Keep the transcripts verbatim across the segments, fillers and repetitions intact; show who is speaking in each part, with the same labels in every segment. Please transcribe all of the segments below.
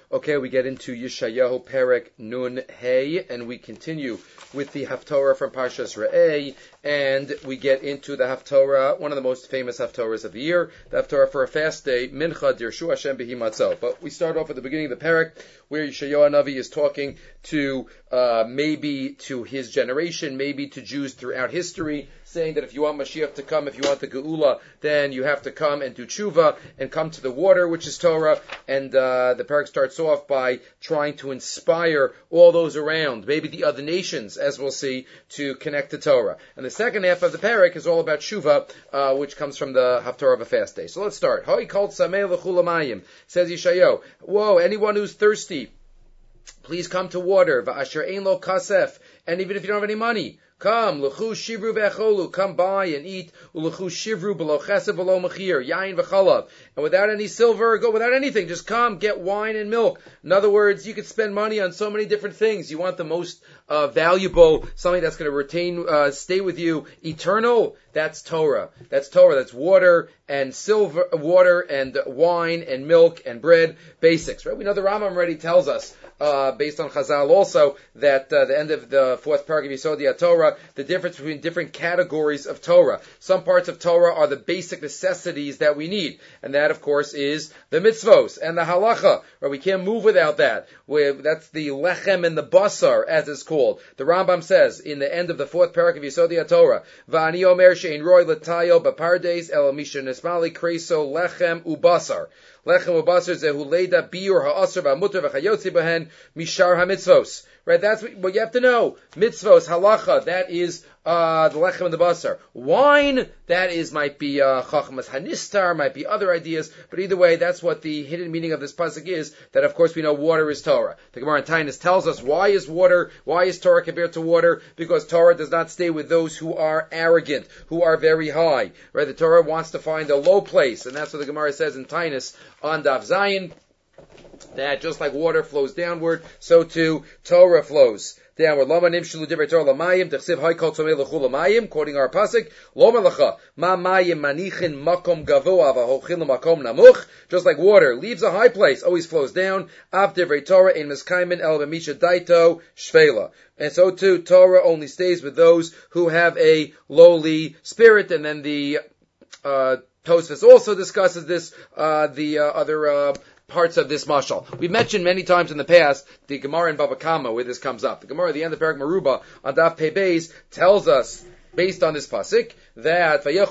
Speaker 1: Okay, we get into Yeshayahu Perek Nun Hey, and we continue with the Haftorah from Parshas Re'eh, and we get into the Haftorah, one of the most famous Haftorahs of the year, the Haftorah for a fast day, Mincha Dirshu Hashem Behi Matzah. But we start off at the beginning of the Perek, where Yeshayahu Navi is talking to uh, maybe to his generation, maybe to Jews throughout history, saying that if you want Mashiach to come, if you want the Geula, then you have to come and do tshuva and come to the water, which is Torah. And uh, the Perek starts off by trying to inspire all those around, maybe the other nations, as we'll see, to connect to Torah. And the second half of the Perek is all about tshuva, uh, which comes from the Haftarah of a fast day. So let's start. Hoi called Sameh l'chulamayim, says Yeshayahu. Whoa, anyone who's thirsty, please come to water. Va'asher ein lo kasef, and even if you don't have any money, come, l'chu shivru v'echolu, come buy and eat, u'lechu shivru b'lo chesed b'lo mechir, yain v'chalav. And without any silver, go without anything, just come, get wine and milk. In other words, you could spend money on so many different things. You want the most uh, valuable, something that's going to retain, uh, stay with you, eternal, that's Torah. That's Torah, that's water and silver, water and wine and milk and bread, basics, right? We know the Rambam already tells us, uh, based on Chazal also, that uh, the end of the fourth paragraph of Yesod Torah, the difference between different categories of Torah. Some parts of Torah are the basic necessities that we need, and that, of course, is the mitzvos and the halacha, right? We can't move without that. We're, that's the lechem and the basar, as it's called. The Rambam says, in the end of the fourth paragraph of Yesod Torah, Va'ani omer she'in roy l'tayo b'pardes el misha nesmali kreso lechem ubasar. Lechem ubasar zehu leida biur ha'asar v'amutar v'chayotzi b'hen mishar ha'mitzvos. Right, that's what, what you have to know. Mitzvos, halacha, that is uh, the lechem and the basar. Wine, that is might be uh, chachmas hanistar, might be other ideas, but either way, that's what the hidden meaning of this pasuk is, that of course we know water is Torah. The Gemara in Tainus tells us why is water, why is Torah compared to water? Because Torah does not stay with those who are arrogant, who are very high. Right, the Torah wants to find a low place, and that's what the Gemara says in Tainus on Daf Zayin, that just like water flows downward, so too Torah flows downward. Lama nimshulu divrei Torah lamayim, t'chsiv haykol tzomei l'chu lamayim, quoting our pasuk, Loma lacha, ma mayim manichin makom gavoa v'hochin l'makom namuch, just like water leaves a high place, always flows down, av divrei Torah ein miskaimin el b'misha daito shvela. And so too, Torah only stays with those who have a lowly spirit, and then the, uh, Tosfos also discusses this, uh, the, uh, other, uh, parts of this mashal. We've mentioned many times in the past the Gemara in Bava Kama where this comes up. The Gemara at the end of Perek Meruba on Daf Pei Beis tells us, based on this pasuk, that after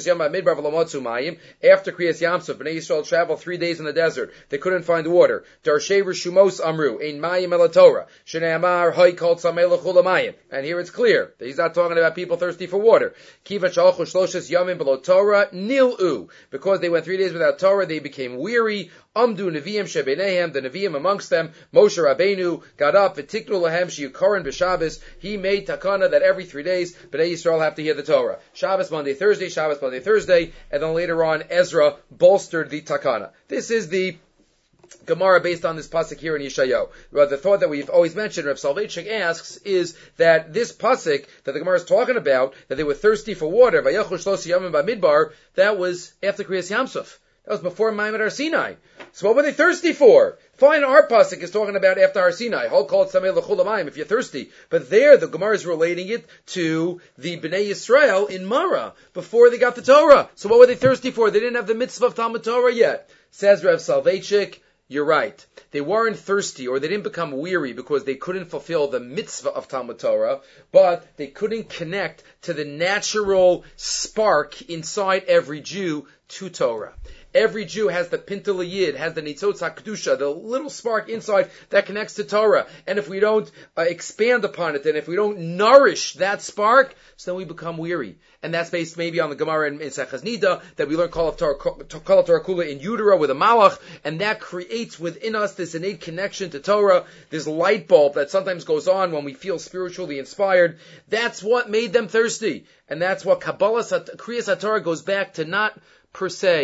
Speaker 1: Kriyas Yamsuf, Bnei Yisrael traveled three days in the desert. They couldn't find water. Darshei Rishumos Amru, Ein Mayim El Torah, Shneamar Hay Kol Tzamei L'Chul Mayim. And here it's clear that he's not talking about people thirsty for water. Kiva Shalchu Shloshes Yamim Below Torah Nilu, because they went three days without Torah, they became weary. Amdu Neviim Shebenehem, the Neviim amongst them, Moshe Rabbeinu got up, V'tiknu Lahem Sheyukaron B'Shabbos. He made takana that every three days Bnei Yisrael have to hear the Torah. Shabbos, Monday, Thursday, Shabbos, Monday, Thursday, and then later on Ezra bolstered the takana. This is the Gemara based on this pasuk here in Yeshayahu. But the thought that we've always mentioned, Rav Soloveitchik asks, is that this pasuk that the Gemara is talking about, that they were thirsty for water, Vayechu Shlosi Yamim Bamidbar, that was after Kriyas Yamsuf. That was before Ma'amad Har Sinai. So what were they thirsty for? Fine, our pasuk is talking about after Har Sinai. Hol kol tzamei l'chul hamayim, if you're thirsty. But there, the Gemara is relating it to the Bnei Yisrael in Mara, before they got the Torah. So what were they thirsty for? They didn't have the mitzvah of Talmud Torah yet. Says Rav Soloveitchik, you're right. They weren't thirsty, or they didn't become weary because they couldn't fulfill the mitzvah of Talmud Torah, but they couldn't connect to the natural spark inside every Jew to Torah. Every Jew has the Pintel Yid, has the Nitzotz HaKedusha, the little spark inside that connects to Torah. And if we don't uh, expand upon it, and if we don't nourish that spark, so then we become weary. And that's based maybe on the Gemara in, in Sechas Nida, that we learn Kol of Torah Kula in utero with a malach, and that creates within us this innate connection to Torah, this light bulb that sometimes goes on when we feel spiritually inspired. That's what made them thirsty. And that's what Kabbalah, Kriyas HaTorah goes back to, not per se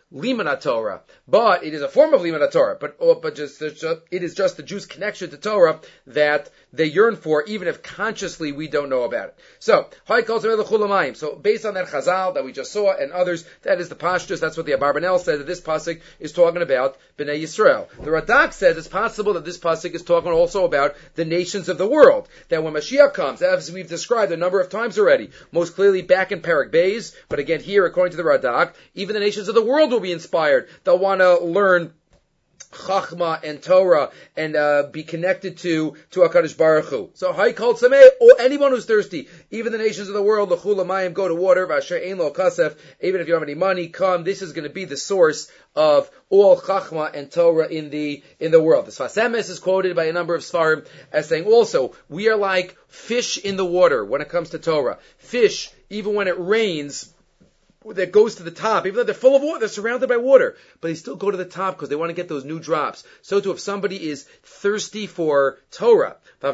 Speaker 1: limud Torah, but it is a form of limud Torah. But oh, but just, just it is just the Jews' connection to Torah that they yearn for, even if consciously we don't know about it. So, so based on that Chazal that we just saw and others, that is the pashtus. That's what the Abarbanel said, that this pasuk is talking about Bnei Yisrael. The Radak says it's possible that this pasuk is talking also about the nations of the world. That when Mashiach comes, as we've described a number of times already, most clearly back in Perek Beis, but again here, according to the Radak, even the nations of the world will be inspired. They'll want to learn Chachma and Torah and uh, be connected to to HaKadosh Baruch Hu. So Hay Kol Tzameh, or anyone who's thirsty, even the nations of the world, L'chul Mayim, go to water, V'asher Ein Lo Kasef, even if you don't have any money, come. This is going to be the source of all Chachma and Torah in the in the world. The Sfas Emes is quoted by a number of Sfarim as saying also, we are like fish in the water when it comes to Torah. Fish, even when it rains, that goes to the top, even though they're full of water, they're surrounded by water, but they still go to the top because they want to get those new drops. So too, if somebody is thirsty for Torah, the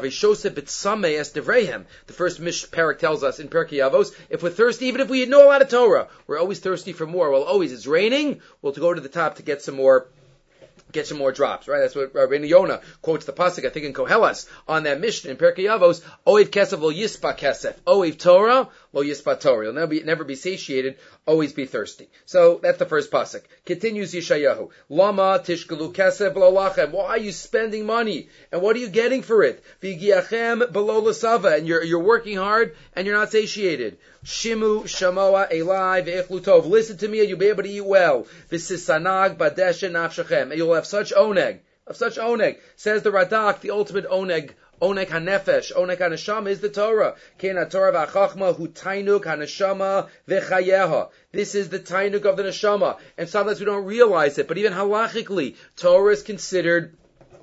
Speaker 1: first Mish Parak tells us in Perkei Avos, if we're thirsty, even if we know a lot of Torah, we're always thirsty for more. Well, always, it's raining, we'll go to the top to get some more Get some more drops, right? That's what Rabbeinu Yonah quotes the pasuk, I think in Kohelas, on that Mishnah in Perkei Avos, Oiv Kesef lo yispa kesef, Oiv Torah lo yispa Torah. You'll never be, never be satiated, always be thirsty. So that's the first pasuk. Continues Yeshayahu, Lama tishkalu kesef b'lo lachem. Why are you spending money? And what are you getting for it? V'giachem b'lo l'sava. And you're, you're working hard and you're not satiated. Shimu shamoa elai ve'echlu tov. Listen to me and you'll be able to eat well. V'sisanag badeshe nafshachem. And you'll have such oneg. Of such oneg. Says the Radak, the ultimate oneg. Oneg hanefesh, oneg haneshama is the Torah. Kein haTorah v'achachma hu tainuk haneshama v'chayeha. This is the tainuk of the neshama. And sometimes we don't realize it, but even halachically, Torah is considered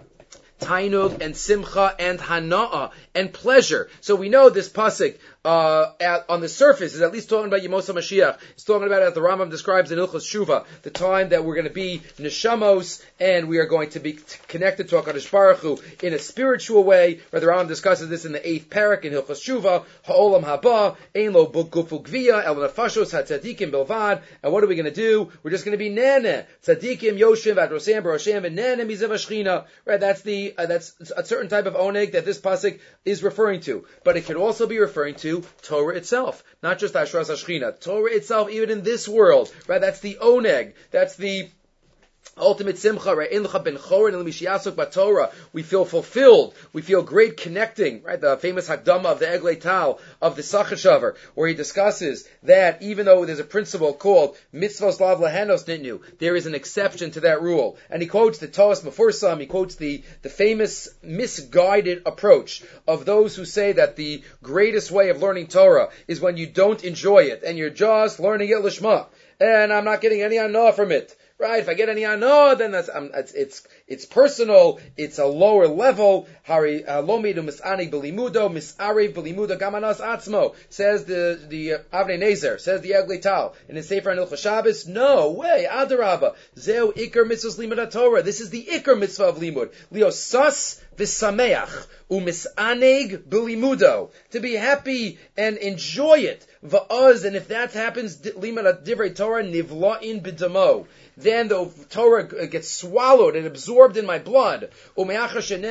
Speaker 1: tainug and simcha and hana'ah and pleasure. So we know this pasuk uh, at, on the surface is at least talking about Yemos HaMashiach. It's talking about, as the Rambam describes in Ilchos Shuva, the time that we're going to be neshamos and we are going to be t- connected to HaKadosh Baruch Hu in a spiritual way. Where the Rambam discusses this in the eighth parak in Ilchos Shuva, Ha'olam haba, ein lo gufu gviya, el nefashos ha-tzadikim bilvad. And what are we going to do? We're just going to be nene. Tzadikim yoshev ad rosem baroshem and nene mizav hashchina. Right, that's the, uh, that's a certain type of oneg that this pasuk is referring to. But it could also be referring to Torah itself, not just Ashras Hashchina. Torah itself, even in this world, right? That's the oneg. That's the ultimate simcha, right? In ben chorin and l'mishiyasuk b'Torah, we feel fulfilled. We feel great connecting, right? The famous Hakdama of the Eglei Tal of the Sachashavar, where he discusses that even though there's a principle called mitzvos lav lahanos nitnu, there is an exception to that rule. And he quotes the Toas Mefursam, he quotes the, the famous misguided approach of those who say that the greatest way of learning Torah is when you don't enjoy it, and you're just learning it lishma, and I'm not getting any anah from it. Right? If I get any ano, then that's um, it's, it's it's personal. It's a lower level. Hari lomidu misanig belimudo misari belimudo gamanas atzmo, says the the uh, Avnei Nezer, says the Eglei Tal in his Sefer Hilchos Shabbos. No way, Adarabba. Zeu ikar mitzvos limud Torah. This is the ikar mitzvah of limud. Liosas v'sameach umisaneg belimudo, to be happy and enjoy it. Va'oz, and if that happens, limud divrei Torah nivla'in b'damo, then the Torah gets swallowed and absorbed in my blood. And once I'm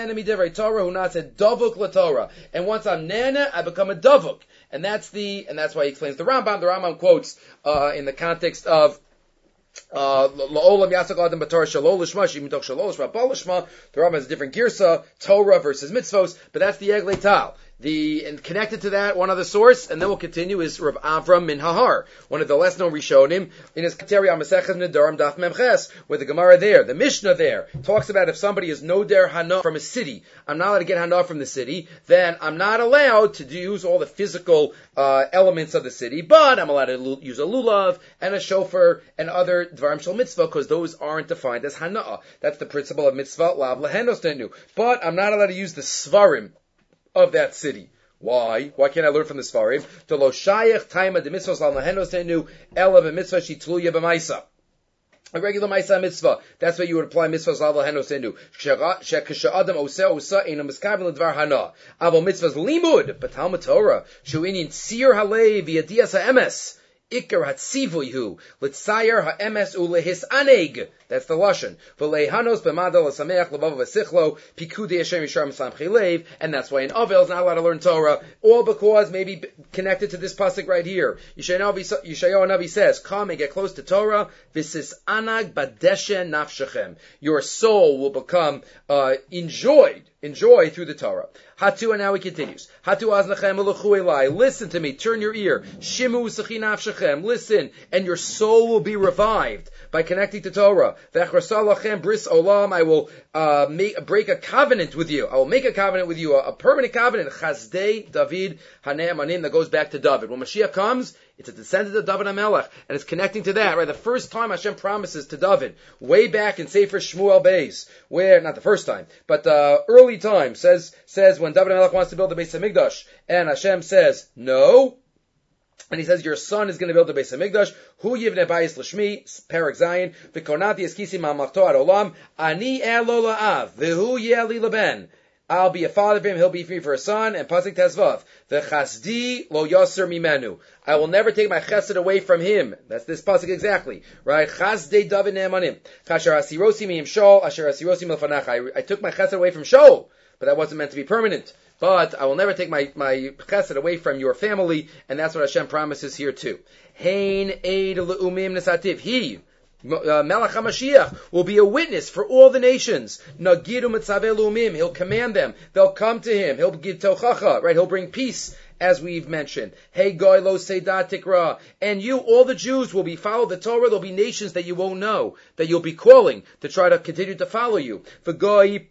Speaker 1: nana, I become a davuk. And that's the, and that's why he explains the Rambam. The Rambam quotes, uh, in the context of, uh, La'olam yasak adam b'Torah shalol lishma, shimitoch shalol lishma, bal lishma. The Rambam has a different girsa, Torah versus mitzvos, but that's the Eglei Tal. The, and connected to that, one other source, and then we'll continue, is Rav Avram min Hahar, one of the less known Rishonim, in his Keteri HaMasechet Nedarim Daf Memches, where the Gemara there, the Mishnah there, talks about if somebody is no der hana from a city, I'm not allowed to get hana from the city, then I'm not allowed to use all the physical uh, elements of the city, but I'm allowed to l- use a lulav and a shofar and other dvarim shel mitzvah, because those aren't defined as hana. That's the principle of mitzvah lav lehenos tenu. But I'm not allowed to use the svarim of that city. Why? Why can't I learn from the Svarim? To lo shayach taima de mitzvahs al nahenos tenu ela b'mitzvah shitluya b'maisa. A regular maisa mitzvah. That's why you would apply mitzvahs al nahenos tenu. Shekasha adam oseh oseh ena miskavim l'dvar hana. Avo mitzvahs limud, but Talmud Torah, shu inyan tzir halei v'yadiyas ha'emes. Ikar hatzivuyhu l'tzayer ha'emes ulehisaneg. That's the lashon. V'leihanos b'madal l'sameach l'bava v'sichlo pikudei Hashem yishar mislam chilev. And that's why an Avel is not allowed to learn Torah, all because maybe connected to this pasuk right here. Yeshayahu Navi says, "Come and get close to Torah. V'sis anag badeshe nafshechem. Your soul will become uh, enjoyed." Enjoy through the Torah. Hatu, and now he continues. Hatu aznachem uluchu elai. Listen to me. Turn your ear. Shimu u'sachi nafshechem. Listen, and your soul will be revived by connecting to Torah. V'echrasa lachem bris olam. I will uh, make, break a covenant with you. I will make a covenant with you, a, a permanent covenant. Chazdei David hane'amanim, that goes back to David. When Mashiach comes, it's a descendant of David HaMelech, and it's connecting to that, right? The first time Hashem promises to David, way back in Sefer Shmuel Beis, where, not the first time, but uh, early time, says says when David HaMelech wants to build the Beis HaMikdash, and Hashem says, no, and he says, your son is going to build the Beis HaMikdash, Hu yivnei bayis l'shmi, Perek Zayin, v'konati eskisi ma'amachto ad olam, ani elo la'av, v'hu yeh li leben. I'll be a father for him, he'll be for me for a son, and Pasuk Tezvav, the chasdi lo yoser mimenu. I will never take my chesed away from him. That's this Pasuk exactly, right? Chasdei David ne'emanim. Chasher asirosi mi im Shaul, asher asirosi milfanach. I took my chesed away from Shaul, but that wasn't meant to be permanent. But I will never take my, my chesed away from your family, and that's what Hashem promises here too. Hein eid le'umim nesativ. He, Uh, Melech HaMashiach will be a witness for all the nations. Nagidu mitzaveh lumim. He'll command them. They'll come to him. He'll give tochacha, right? He'll bring peace, as we've mentioned. Hey goy lo seidat tikra. And you, all the Jews, will be follow the Torah. There'll be nations that you won't know, that you'll be calling to try to continue to follow you. For goy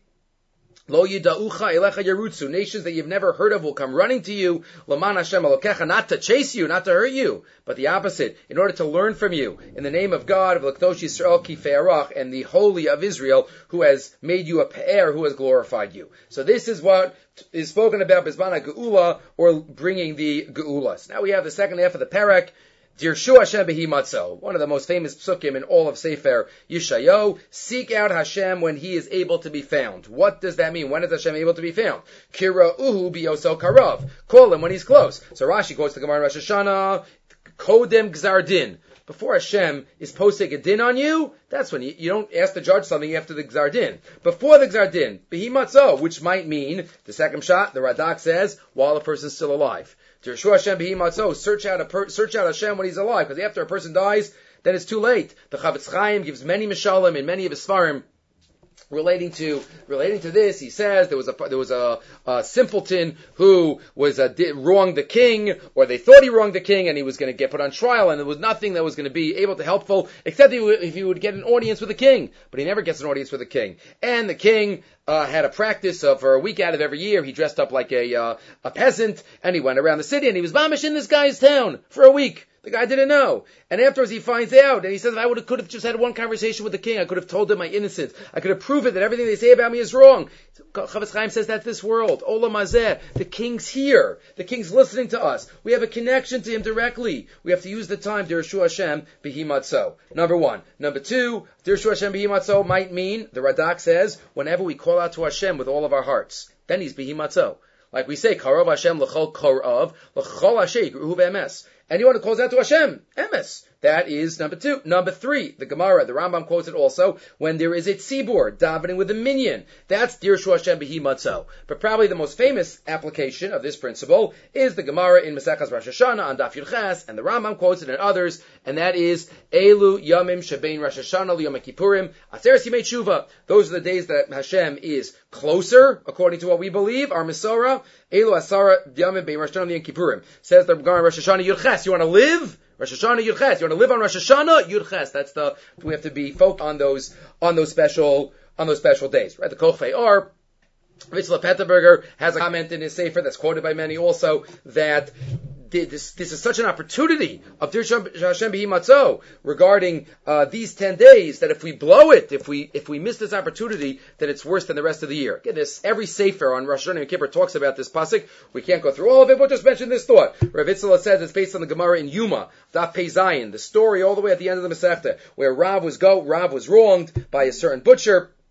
Speaker 1: Lo yida'ucha elecha yerutzu. Nations that you've never heard of will come running to you. Laman Hashem Elokecha, not to chase you, not to hurt you, but the opposite, in order to learn from you. In the name of God, of L'Kdosh Yisrael Kifei Arach, and the Holy of Israel, who has made you a pe'er, who has glorified you. So this is what is spoken about Bizman HaGeula, or bringing the Geula. So now we have the second half of the Perek. Dirshu Hashem behi matzo, one of the most famous psukim in all of Sefer Yeshayahu. Seek out Hashem when He is able to be found. What does that mean? When is Hashem able to be found? Kira uhu biyoso karav. Call Him when He's close. So Rashi quotes the Gemara in Rosh Hashanah, Kodem Gzar Din. Before Hashem is posting a din on you, that's when you, you don't ask the judge something after the Gzar Din. Before the Gzar Din, behi matzo, which might mean, the second shot, the Radak says, while the person's still alive. Dirshu Hashem behi matzo, search out a per, search out Hashem when He's alive, because after a person dies, then it's too late. The Chavetz Chaim gives many mishalim in many of his svarim relating to relating to this. He says there was a there was a, a simpleton who was a, did, wronged the king, or they thought he wronged the king, and he was going to get put on trial, and there was nothing that was going to be able to helpful except if he would get an audience with the king. But he never gets an audience with the king, and the king Uh, had a practice of for a week out of every year. He dressed up like a uh, a peasant, and he went around the city, and he was mamish in this guy's town for a week. The guy didn't know, and afterwards he finds out, and he says, "If I would have could have just had one conversation with the king, I could have told him my innocence. I could have proven that everything they say about me is wrong." Chavetz Chaim says that's this world. Olam Hazeh. The king's here. The king's listening to us. We have a connection to him directly. We have to use the time. Dirshu Hashem behi matzo. Number one. Number two. Dirshu Hashem behi matzo might mean, the Radak says, whenever we call out to Hashem with all of our hearts, then He's behi matzo. Like we say, Karov Hashem l'chol korav, l'chol hashei gruhu b'emes. Anyone who calls out to Hashem, emes. That is number two. Number three, the Gemara, the Rambam quotes it also, when there is a tzibur, davening with a minyan. That's Dirshu Hashem behi matzo. But probably the most famous application of this principle is the Gemara in Maseches Rosh Hashanah on Daf Yud Ches, and the Rambam quotes it and others, and that is, Elu Yamim Shebein Rosh Hashanah L'Yom Kippurim, Aseres Yimei Tshuva. Those are the days that Hashem is closer, according to what we believe, our Masorah. Elu Asara Yamim Bein Rosh Hashanah L'Yom Kippurim. Says the Gemara in Rosh Hashanah Yud Ches. You want to live? Rosh Hashanah Yud Ches. You want to live on Rosh Hashanah Yud Ches. That's the we have to be focused on those on those special on those special days, right? The Kochvei Or, Vitzla Petterberger has a comment in his sefer that's quoted by many also that this this is such an opportunity of Dirshu Hashem behi matzo regarding uh, these ten days that if we blow it, if we if we miss this opportunity, then it's worse than the rest of the year. Again, this every sefer on Rosh Hashanah and Kippur talks about this pasuk. We can't go through all of it, but just mention this thought. Rav Itzela says it's based on the Gemara in Yuma, Daf Pei Zayin, the story all the way at the end of the Masechta, where Rav was go Rav was wronged by a certain butcher.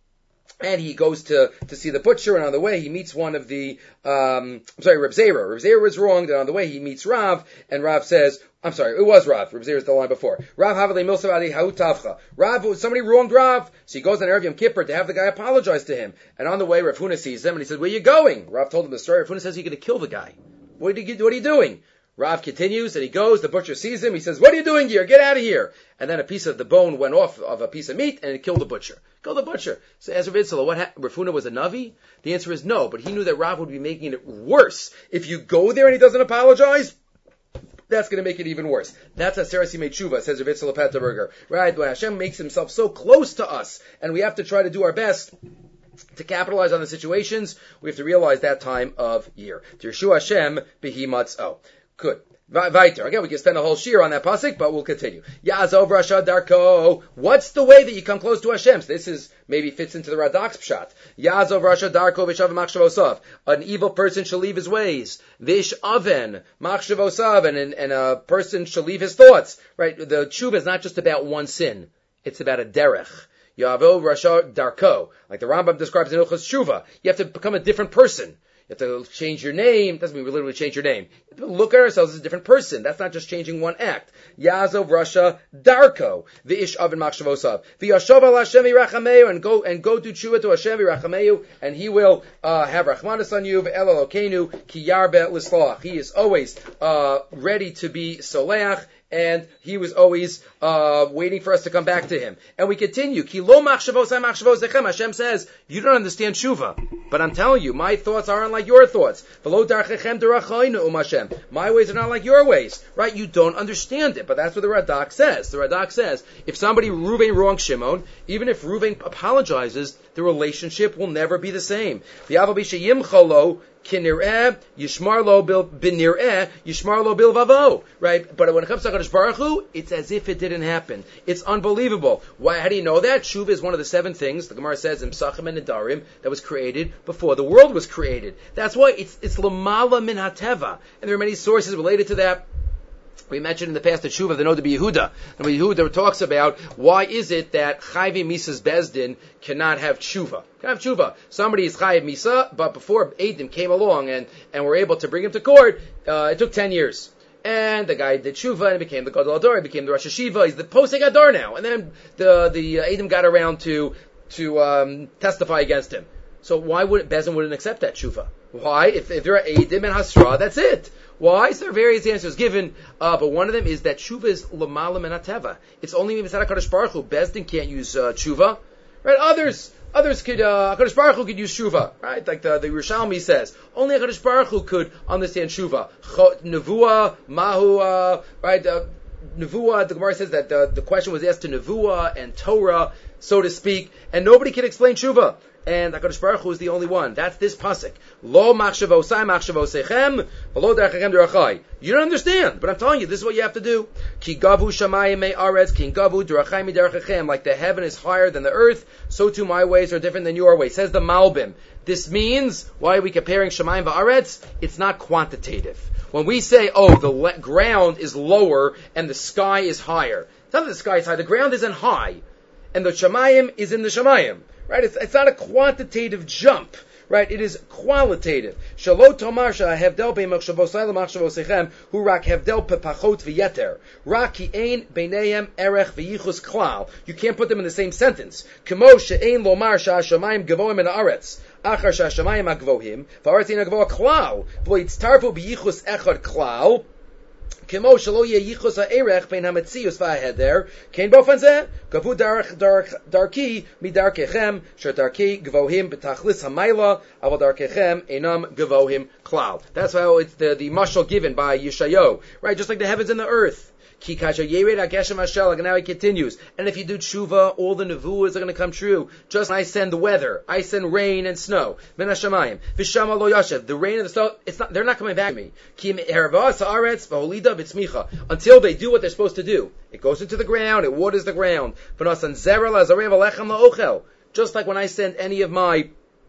Speaker 1: And he goes to, to see the butcher, and on the way he meets one of the, um, I'm sorry, Reb Zera. Reb Zera was wrong, then on the way he meets Rav, and Rav says, I'm sorry, it was Rav. Reb Zera's the line before. Rav Havale Milsavadi Hautavcha. Rav, somebody wronged Rav. So he goes on Erev Yom Kippur to have the guy apologize to him. And on the way, Rav Huna sees him, and he says, where are you going? Rav told him the story. Rav Huna says, you're going to kill the guy. What are you, what are you doing? Rav continues, and he goes, the butcher sees him, he says, what are you doing here? Get out of here. And then a piece of the bone went off of a piece of meat, and it killed the butcher. Killed the butcher. So Ezra Vitzela, what ha- Rav Huna was a Navi? The answer is no, but he knew that Rav would be making it worse. If you go there and he doesn't apologize, that's going to make it even worse. That's a Sarasi Mechuva, says Rav Vitzela Petterberger. Right, when Hashem makes himself so close to us, and we have to try to do our best to capitalize on the situations, we have to realize that time of year. Tirshu Hashem bihi matz'o. Good. Weiter. Again, we can spend a whole shir on that pasuk, but we'll continue. Yazov Rasha Darko. What's the way that you come close to Hashem? So this is maybe fits into the Radak's pshat. Yazov Rasha Darko v'shav machshavosav. An evil person shall leave his ways. Vish aven machshavosav, and and a person shall leave his thoughts. Right. The tshuva is not just about one sin; it's about a derech. Yavo Rasha Darko, like the Rambam describes in Ilchos Tshuva. You have to become a different person. You have to change your name. Doesn't mean we literally change your name. You have to look at ourselves as a different person. That's not just changing one act. Yazov Rasha Darko, the ish oven machshavosav, v'yashov al Hashem v'rachameu, and go and go do tshuva to Hashem v'rachameu, and He will uh, have rachmanis on you. V'el Elokeinu ki yarbe l'sloach. He is always uh, ready to be soleach, and He was always uh, waiting for us to come back to Him. And we continue. Ki lo machshavosai machshavosechem. Hashem says, you don't understand tshuva, but I'm telling you, my thoughts aren't like your thoughts. V'lo darchechem derachaynu um Hashem. My ways are not like your ways. Right? You don't understand it. But that's what the Radak says. The Radak says, if somebody, Reuven wrongs Shimon, even if Reuven apologizes, the relationship will never be the same. V'yavo b'sheyim cholo, kinireh yishmar lo bil binireh yishmar lo bil vavo. Right? But when it comes to HaKadosh Baruch Hu, it's as if it didn't happen. It's unbelievable. Why? How do you know that? Shuv is one of the seven things the Gemara says in Psachim and Nedarim that was created before the world was created. That's why it's it's lamala min hateva, and there are many sources related to that. We mentioned in the past the Shuv of the Noda B'Yehuda. And Yehuda talks about why is it that Chayvi Misa's Bezdin cannot have tshuva. Can have tshuva. Somebody is Chayiv Misa, but before Eidim came along and, and were able to bring him to court, uh, it took ten years. And the guy did tshuva and became the Gadol Ador, he became the Rosh Hashiva, he's the Posek Ador now. And then the, the uh, Eidim got around to, to, um, testify against him. So why would Bezdin wouldn't accept that tshuva? Why? If, if there are Eidim and Hasra, that's it. Why? So there are various answers given, uh, but one of them is that tshuva is l'mala min hateva. It's only Mitzvah HaKadosh Baruch Hu. Bezdin can't use uh, tshuva, right? Others, others could, uh, HaKadosh Baruch Hu could use tshuva, right? Like the, the Yerushalmi says, only HaKadosh Baruch Hu could understand tshuva. Nevuah, mahu, uh, right? Uh, Nevuah, the Gemara says that the, the question was asked to Nevuah and Torah, so to speak, and nobody can explain tshuva. And HaKadosh Baruch Hu is the only one. That's this pasuk. Lo machshavosai machshavosechem, v'lo derechechem derachai. You don't understand, but I'm telling you, this is what you have to do. Ki gavu shamayim me aretz, ki gavu derachai mi derechechem. Like the heaven is higher than the earth, so too my ways are different than your ways. Says the Malbim. This means, why are we comparing shamayim v'aretz? It's not quantitative. When we say, oh, the le- ground is lower and the sky is higher, it's not that the sky is high, the ground isn't high, and the shamayim is in the shamayim. Right? It's, it's not a quantitative jump. Right? It is qualitative. Shalot tomar shahevdel bein machshavosai lemachshavosechem hu rak hevdel pepachot v'yeter. Rak ki ein beinehem erech v'yichus klal. You can't put them in the same sentence. Kemo she'ein lomar sha'ashamayim gavoim min haaretz. Achar sha'ashamayim ha'gvohim v'haaretz ein ha'gvoh klal. V'lo yitztarfu b'yichus echad klal. Kemo shelo yichus ha'erech bein hametzius v'aheder. Kein bofen zeh. Gavu dark dark darki midarkechem shedarki gvohim betachlis hamayla aval darkechem enam gvohim klal. That's how it's the the mashal given by Yeshayahu, right? Just like the heavens and the earth. Ki kasha yered ageshem hashel. And now he continues. And if you do tshuva, all the nevuahs are going to come true. Just I send the weather, I send rain and snow. Min hashamayim v'shama lo yashev. The rain and the snow, it's not. They're not coming back to me. Ki erva sa'aretz v'holida v'tzmicha. Until they do what they're supposed to do. It goes into the ground. It waters the ground. V'nasan zera lazarev alechem la'ochel. Just like when I send any of my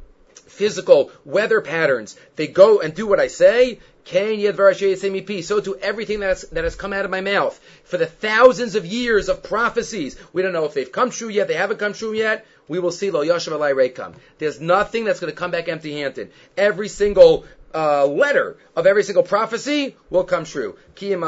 Speaker 1: physical weather patterns, they go and do what I say. So to everything that's, that has come out of my mouth for the thousands of years of prophecies. We don't know if they've come true yet, they haven't come true yet. we will see Lo Yashav Alai Reikam. There's nothing that's going to come back empty-handed. Every single uh, letter of every single prophecy will come true. And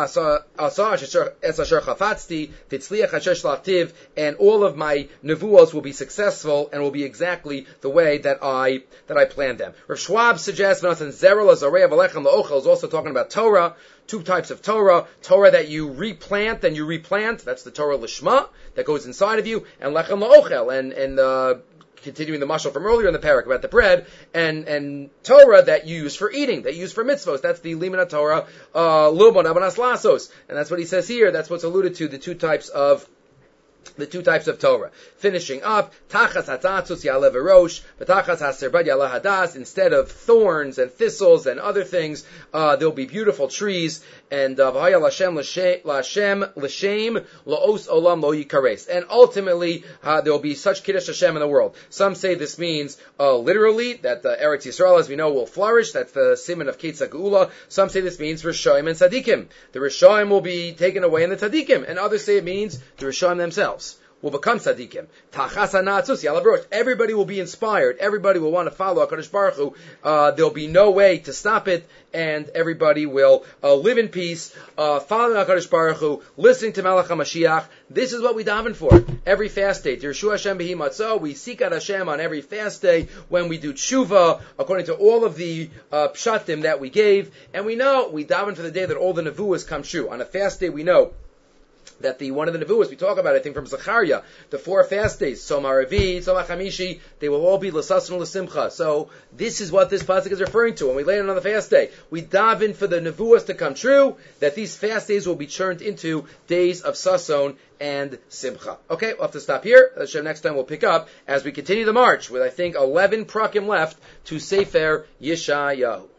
Speaker 1: all of my nevuos will be successful and will be exactly the way that I that I planned them. Rav Schwab suggests is also talking about Torah. Two types of Torah. Torah that you replant and you replant. That's the Torah Lishma that goes inside of you. And Lechem La'ochel. And, and uh, continuing the mashal from earlier in the parak about the bread. And, and Torah that you use for eating, that you use for mitzvos. That's the Limina Torah, uh, Lubon Abanas Lasos. And that's what he says here. That's what's alluded to, the two types of The two types of Torah. Finishing up, Tachas Hatatzus Ya'aleh V'rosh, V'tachas Haserbad Ya'aleh Hadas. Instead of thorns and thistles and other things, uh, there'll be beautiful trees. And V'haya Lashem Lashem L'Shem La'os Olam Lo Yikares. And ultimately, uh, there'll be such Kiddush Hashem in the world. Some say this means uh, literally that the Eretz Yisrael, as we know, will flourish. That's the Siman of Ketzah Geula. Some say this means Rishoim and Tzadikim. The Rishoim will be taken away in the Tzadikim, and others say it means the Rishoim themselves will become tzaddikim. Everybody will be inspired. Everybody will want to follow HaKadosh Baruch Hu. Uh, there'll be no way to stop it, and everybody will uh, live in peace, uh, following HaKadosh Baruch Hu, listening to Melech HaMashiach. This is what we daven for every fast day. Yeshua Hashem B'hi Matzah. We seek out Hashem on every fast day when we do tshuva, according to all of the uh, pshatim that we gave. And we know, we daven for the day that all the nevuahs come true. On a fast day, we know that the one of the nevuahs we talk about, I think from Zechariah, the four fast days, Tzom HaRevi, Tzom HaChamishi, they will all be l'sasnu l'simcha. So this is what this pasuk is referring to when we lay it on the fast day. We daven for the nevuahs to come true, that these fast days will be turned into days of sason and simcha. Okay, we'll have to stop here. Hashem, next time we'll pick up as we continue the march with, I think, eleven prakim left to Sefer Yeshayahu.